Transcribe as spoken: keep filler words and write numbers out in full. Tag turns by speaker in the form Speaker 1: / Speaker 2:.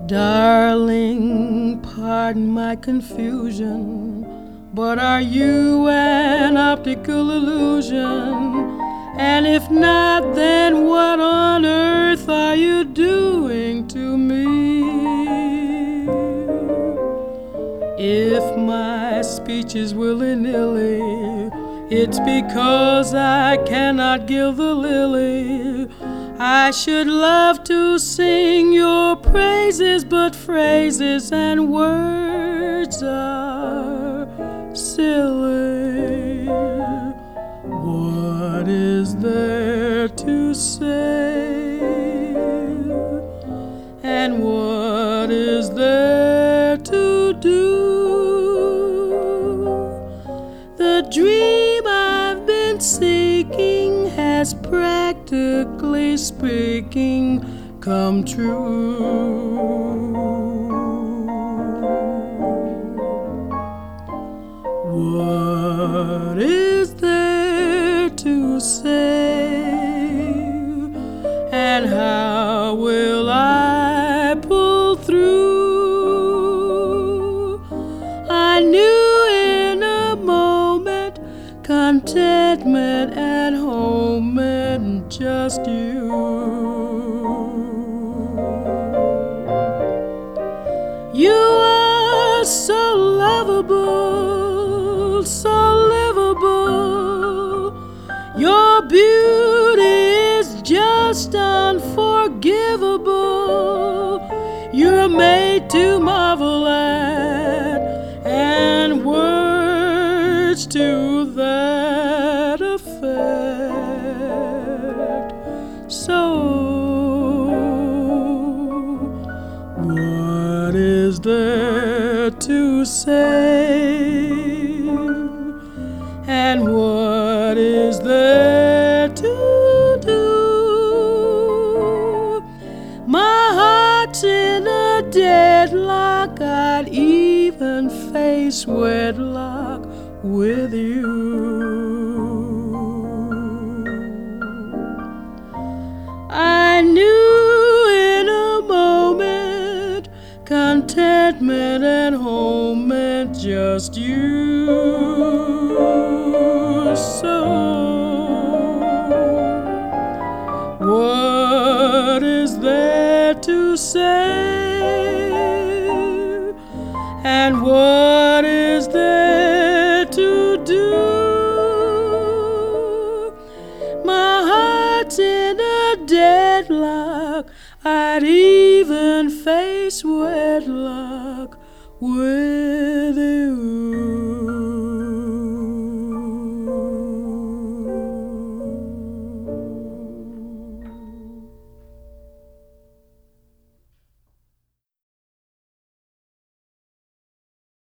Speaker 1: Darling, pardon my confusion, but are you an optical illusion? And if not, then what on earth are you doing to me? If my speech is willy-nilly, it's because I cannot gild the lily. I should love to sing your praises, but phrases and words are silly. What is there to say? And what is there to do? The dream I've been seeking has practically speaking come true. What is there to say? And how will I pull through? I knew in a moment contentment at home meant just you. You are so lovable, so livable. Your beauty is just unforgivable. You're made to marvel at, and words to that effect. So, what is there to say? And what is there to do? My heart's in a deadlock. I'd even face wedlock with you. I knew in a moment contentment at home meant just you. So, what is there to say? And what is there to do? My heart's in a deadlock. I'd even face wedlock with you.